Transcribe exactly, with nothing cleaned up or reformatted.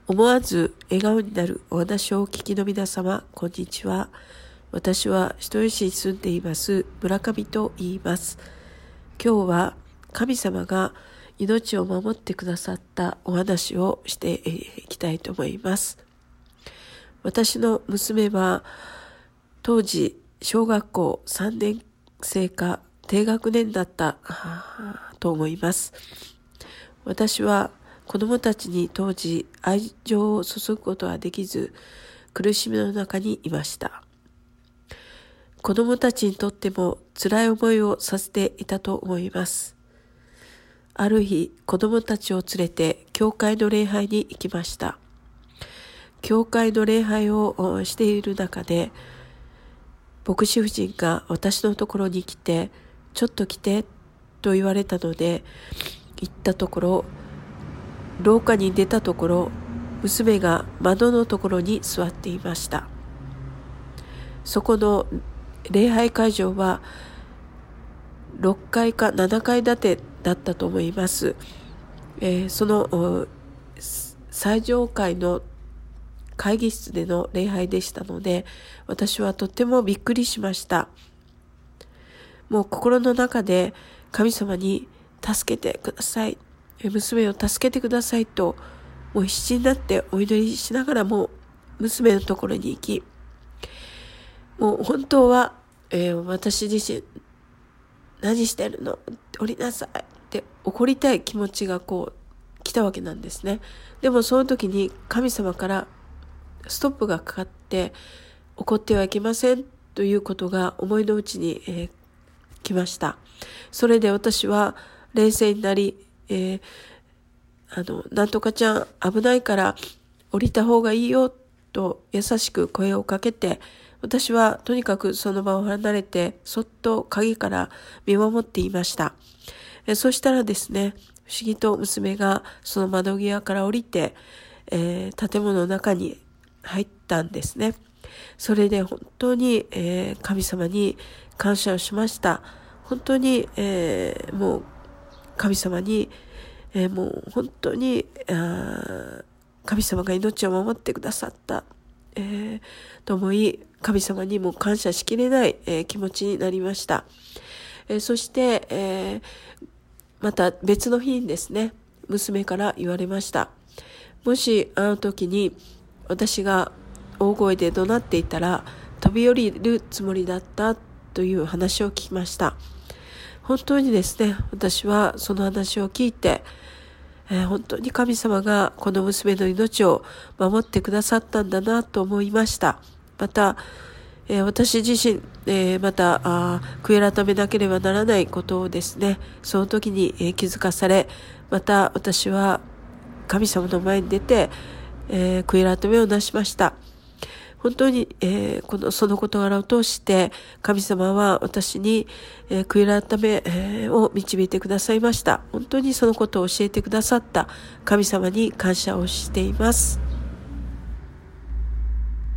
思わず笑顔になるお話をお聞きの皆様、こんにちは。私は人吉に住んでいます村上と言います。今日は神様が命を守ってくださったお話をしていきたいと思います。私の娘は当時小学校さんねん生か低学年だったと思います。私は子供たちに当時愛情を注ぐことはできず、苦しみの中にいました。子供たちにとっても辛い思いをさせていたと思います。ある日、子供たちを連れて教会の礼拝に行きました。教会の礼拝をしている中で、牧師夫人が私のところに来て、ちょっと来てと言われたので、行ったところ、廊下に出たところ、娘が窓のところに座っていました。そこの礼拝会場はろっかいかななかい建てだったと思います。えー、その最上階の会議室での礼拝でしたので、私はとてもびっくりしました。もう心の中で神様に助けてください、娘を助けてくださいと、もう必死になってお祈りしながらも娘のところに行き、もう本当は、えー、私自身何してるの、降りなさいって怒りたい気持ちがこう来たわけなんですね。でもその時に神様からストップがかかって、怒ってはいけませんということが思いのうちに、えー、来ました。それで私は冷静になり、えー、あの、なんとかちゃん危ないから降りた方がいいよと優しく声をかけて、私はとにかくその場を離れてそっと鍵から見守っていました。えー、そしたらですね、不思議と娘がその窓際から降りて、えー、建物の中に入ったんですね。それで本当に、えー、神様に感謝をしました。本当に、えー、もう神様に、えー、もう本当にあ神様が命を守ってくださった、えー、と思い、神様にも感謝しきれない、えー、気持ちになりました。えー、そして、えー、また別の日にですね、娘から言われました。もしあの時に私が大声で怒鳴っていたら飛び降りるつもりだったという話を聞きました。本当にですね、私はその話を聞いて、えー、本当に神様がこの娘の命を守ってくださったんだなと思いました。また、えー、私自身、えー、またあ悔い改めなければならないことをですね、その時に、えー、気づかされ、また私は神様の前に出て、えー、悔い改めをなしました。本当に、えー、このその事柄を通して神様は私に、えー、悔い改め、えー、を導いてくださいました。本当にそのことを教えてくださった神様に感謝をしています。